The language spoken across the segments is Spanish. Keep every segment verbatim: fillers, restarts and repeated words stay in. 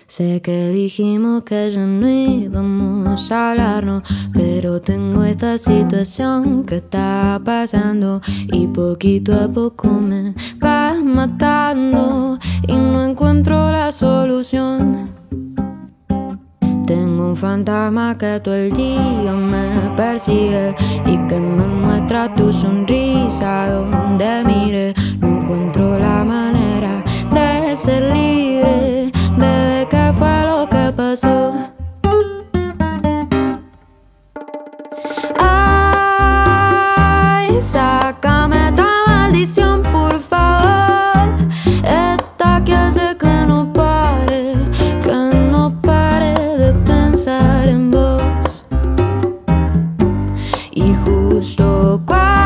Sé que dijimos que ya no íbamos a hablarnos, pero tengo esta situación que está pasando y poquito a poco me va matando y no encuentro la solución. Tengo un fantasma que todo el día me persigue y que me muestra tu sonrisa donde mire. No encuentro la manera de ser libre. Bebé, ¿qué fue lo que pasó? Ay, sácame esta maldición, por favor. Esta que hace que no pare, que no pare de pensar en vos. Y justo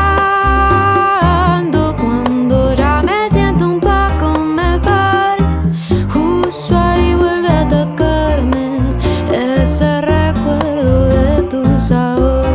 cuando, cuando ya me siento un poco mejor, justo ahí vuelve a atacarme ese recuerdo de tu sabor.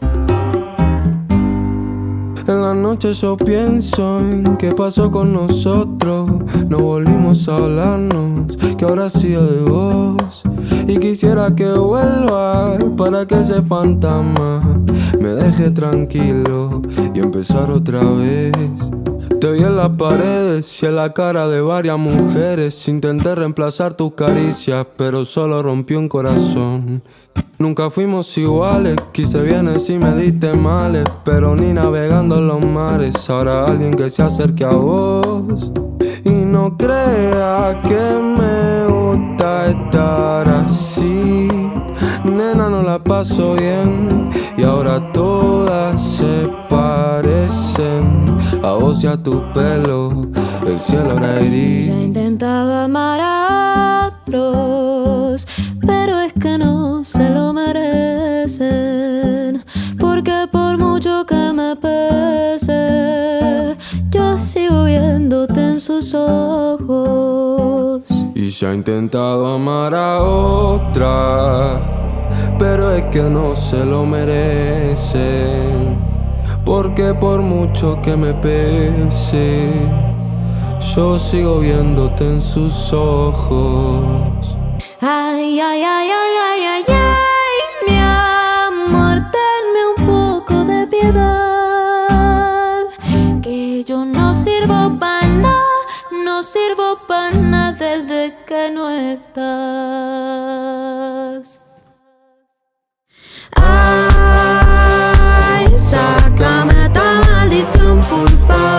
En la noche yo pienso en qué pasó con nosotros. No volvimos a hablarnos, que ahora ha sido de vos. Y quisiera que vuelva para que ese fantasma me deje tranquilo y empezar otra vez. Te vi en las paredes y en la cara de varias mujeres. Intenté reemplazar tus caricias, pero solo rompió un corazón. Nunca fuimos iguales, quise bienes y me diste males, pero ni navegando en los mares habrá alguien que se acerque a vos. Y no crea que me gusta estar así, nena, no la paso bien. Y ahora todas se parecen a vos y a tu pelo, el cielo era gris. Ya he intentado amar a otros, pero es que no se lo merecen. Porque por mucho que me pese, yo sigo viéndote en sus ojos. Y ya he intentado amar a otra, pero es que no se lo merecen. Porque por mucho que me pese, yo sigo viéndote en sus ojos. Ay, ay, ay, ay, ay, ay, ay, mi amor, tenme un poco de piedad, que yo no sirvo para nada, no sirvo para nada desde que no estás. Ay, sácame esta maldición, por favor.